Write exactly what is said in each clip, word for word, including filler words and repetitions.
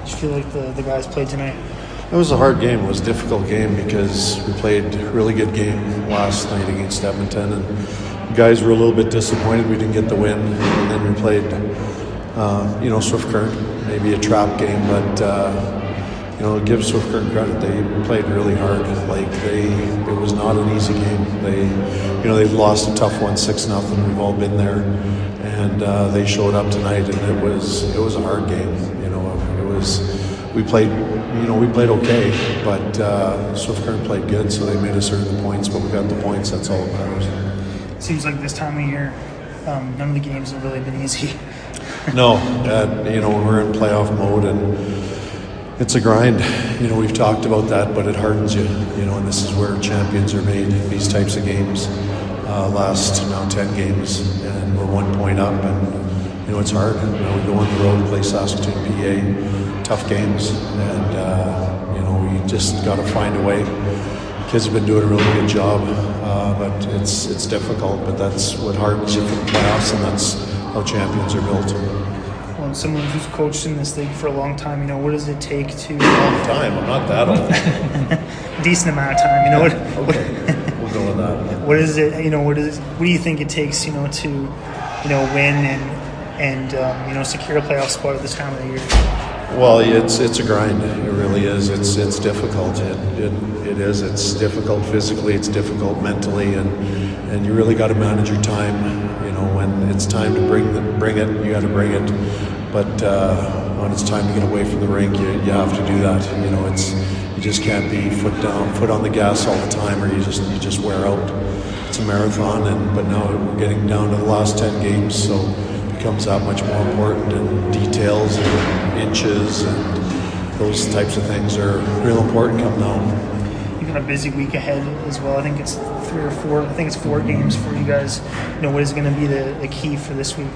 you feel like the, the guys played tonight? It was a hard game. It was a difficult game because we played a really good game last night against Edmonton, and guys were a little bit disappointed we didn't get the win. And then we played, uh, you know, Swift Current, maybe a trap game, but uh, you know, give Swift Current credit. They played really hard. Like they, it was not an easy game. They, you know, they've lost a tough one, six nothing. We've all been there, and uh, they showed up tonight, and it was it was a hard game. You know, it was. We played, you know, we played okay, but uh, Swift Current played good, so they made us earn the points. But we got the points. That's all that matters. Seems like this time of year, um, none of the games have really been easy. No, uh, you know, we're in playoff mode, and it's a grind. You know, we've talked about that, but it hardens you. You know, and this is where champions are made. These types of games uh, last now ten games, and we're one point up, and you know it's hard. You know, we go on the road, play Saskatoon, P A. Tough games, and uh, you know we just got to find a way. Kids have been doing a really good job, uh, but it's it's difficult. But that's what hardens you for the playoffs, and that's how champions are built. Well, and someone who's coached in this league for a long time, you know, what does it take to? Long time. I'm not that old. Decent amount of time, you know. What, okay, what, we'll go with that. What is it? You know, what is? What do you think it takes? You know, to, you know, win and and um, you know secure a playoff spot at this time of the year. Well, it's it's a grind. It really is. It's it's difficult. It it, it is. It's difficult physically. It's difficult mentally, and and you really got to manage your time. You know, when it's time to bring the, bring it, you got to bring it. But uh, when it's time to get away from the rink, you you have to do that. You know, it's you just can't be foot down, foot on the gas all the time, or you just you just wear out. It's a marathon, and but now we're getting down to the last ten games, so. Becomes that much more important, and details and inches and those types of things are real important come now. You've got a busy week ahead as well. I think it's three or four. I think it's four games for you guys. You know, what is going to be the, the key for this week?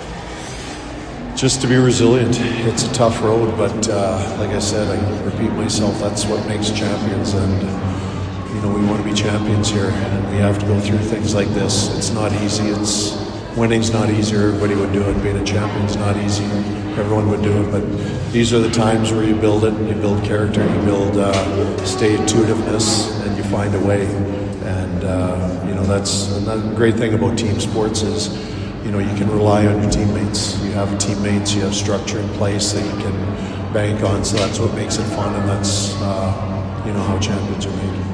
Just to be resilient. It's a tough road, but uh, like I said, I repeat myself. That's what makes champions, and you know we want to be champions here, and we have to go through things like this. It's not easy. It's Winning's not easy. Everybody would do it. Being a champion's not easy. Everyone would do it. But these are the times where you build it. You build character. You build uh, stay-tunedness, and you find a way. And uh, you know that's the great thing about team sports is, you know, you can rely on your teammates. You have teammates. You have structure in place that you can bank on. So that's what makes it fun, and that's uh, you know how champions are made.